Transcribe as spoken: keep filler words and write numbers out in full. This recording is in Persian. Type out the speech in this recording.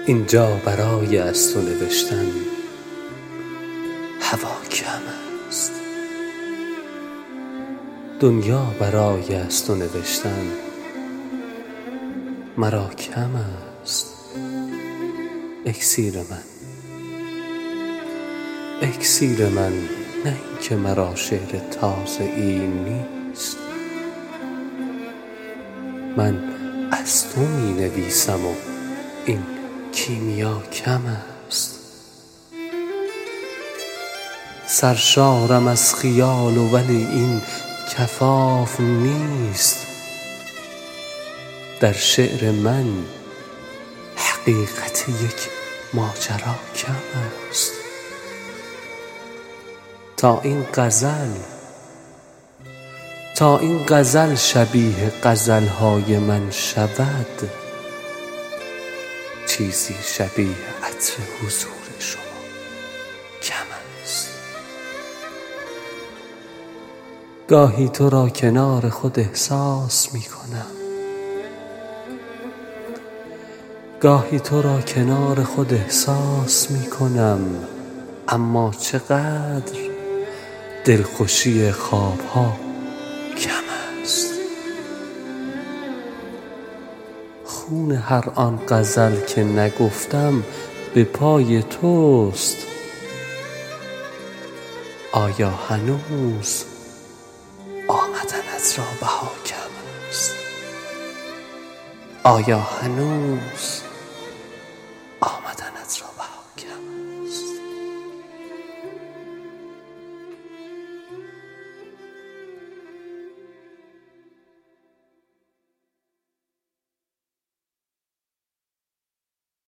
اینجا برای از تو نوشتن هوا کم است، دنیا برای از تو نوشتن مرا کم است. اکسیر من، اکسیر من، نه اینکه مرا شعر تازه ای نیست، من از تو می نویسم و این کیمیا کم است. سرشارم از خیال و ولی این کفاف نیست، در شعر من حقیقت یک ماجرا کم است. تا این غزل تا این غزل شبیه غزلهای من شود، چیزی شبیه عطر حضور شما کم است. گاهی تو را کنار خود احساس می کنم، گاهی تو را کنار خود احساس می کنم، اما چقدر دلخوشی خوابها کم است. خون هر آن غزل که نگفتم به پای توست، آیا هنوز آمدنت را بها کم است؟ آیا هنوز